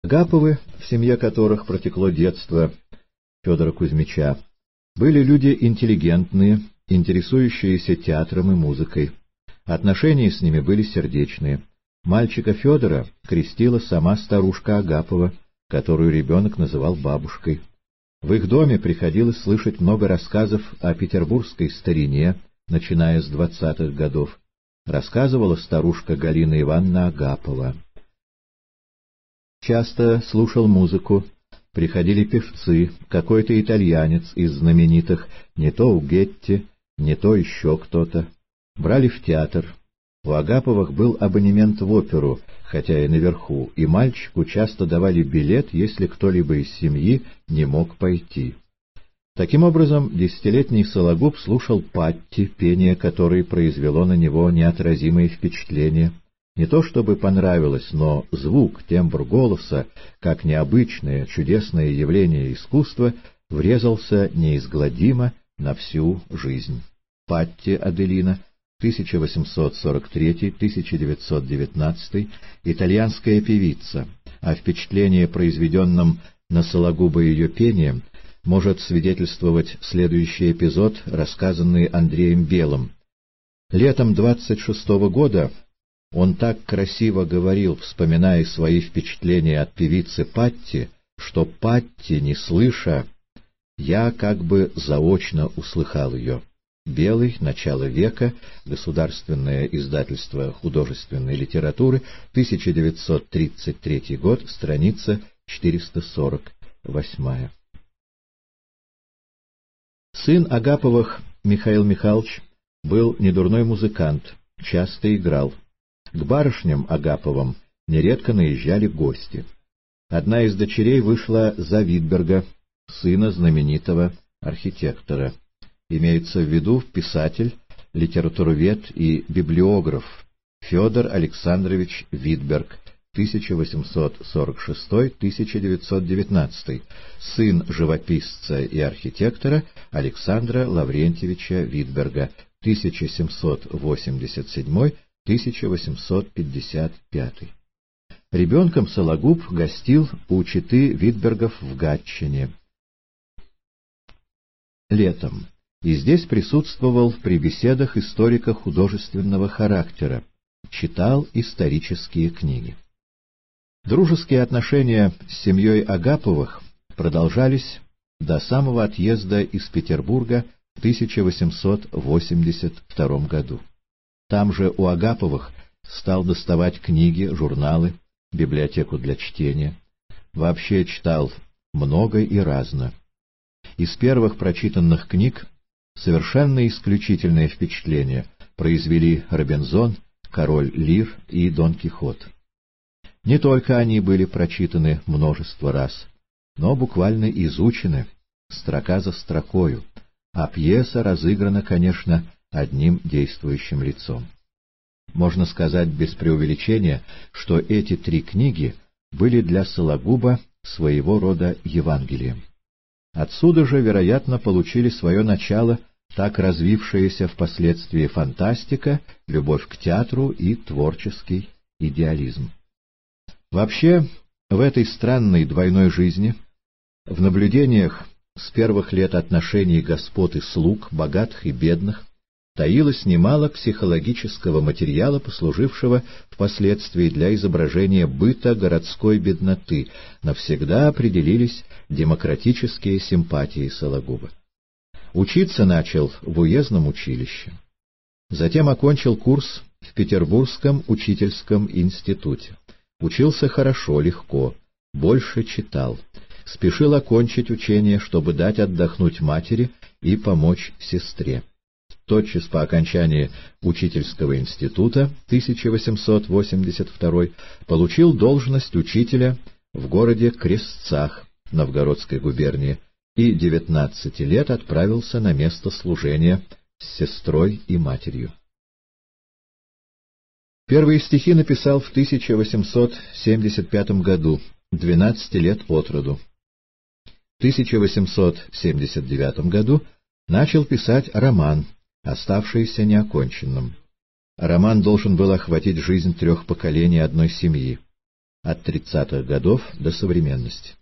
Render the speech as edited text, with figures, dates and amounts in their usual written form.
Агаповы, в семье которых протекло детство Федора Кузьмича, были люди интеллигентные, интересующиеся театром и музыкой. Отношения с ними были сердечные. Мальчика Федора крестила сама старушка Агапова, которую ребенок называл бабушкой. В их доме приходилось слышать много рассказов о петербургской старине, начиная с 20-х годов. Рассказывала старушка Галина Ивановна Агапова. Часто слушал музыку, приходили певцы, какой-то итальянец из знаменитых, не то у Гетти, не то еще кто-то. Брали в театр. У Агаповых был абонемент в оперу, хотя и наверху, и мальчику часто давали билет, если кто-либо из семьи не мог пойти. Таким образом, десятилетний Сологуб слушал Патти, пение которой произвело на него неотразимое впечатление. Не то чтобы понравилось, но звук, тембр голоса, как необычное, чудесное явление искусства, врезался неизгладимо на всю жизнь. Патти Аделина, 1843-1919, итальянская певица, о впечатлении, произведенном на Сологуба ее пением, может свидетельствовать следующий эпизод, рассказанный Андреем Белым. Летом 26-го года он так красиво говорил, вспоминая свои впечатления от певицы Патти, что Патти, не слыша, я как бы заочно услыхал ее. Белый, начало века, Государственное издательство художественной литературы, 1933 год, страница 448. Сын Агаповых, Михаил Михайлович, был недурной музыкант, часто играл. К барышням Агаповым нередко наезжали гости. Одна из дочерей вышла за Витберга, сына знаменитого архитектора. Имеется в виду писатель, литературовед и библиограф Федор Александрович Витберг, 1846-1919, сын живописца и архитектора Александра Лаврентьевича Витберга, 1787-1855. Ребенком Сологуб гостил у четы Витбергов в Гатчине летом, и здесь присутствовал при беседах историка художественного характера, читал исторические книги. Дружеские отношения с семьей Агаповых продолжались до самого отъезда из Петербурга в 1882 году. Там же у Агаповых стал доставать книги, журналы, библиотеку для чтения. Вообще читал много и разно. Из первых прочитанных книг совершенно исключительное впечатление произвели Робинзон, Король Лир и Дон Кихот. Не только они были прочитаны множество раз, но буквально изучены, строка за строкою, а пьеса разыграна, конечно, одним действующим лицом. Можно сказать без преувеличения, что эти три книги были для Сологуба своего рода Евангелием. Отсюда же, вероятно, получили свое начало так развившаяся впоследствии фантастика, любовь к театру и творческий идеализм. Вообще, в этой странной двойной жизни, в наблюдениях с первых лет отношений господ и слуг, богатых и бедных, таилось немало психологического материала, послужившего впоследствии для изображения быта городской бедноты. Навсегда определились демократические симпатии Сологуба. Учиться начал в уездном училище. Затем окончил курс в Петербургском учительском институте. Учился хорошо, легко, больше читал. Спешил окончить учение, чтобы дать отдохнуть матери и помочь сестре. Тотчас по окончании учительского института 1882 получил должность учителя в городе Крестцах Новгородской губернии и 19 лет отправился на место служения с сестрой и матерью. Первые стихи написал в 1875 году, 12 лет от роду. В 1879 году начал писать роман, оставшийся неоконченным. Роман должен был охватить жизнь трех поколений одной семьи. от 30-х годов до современности.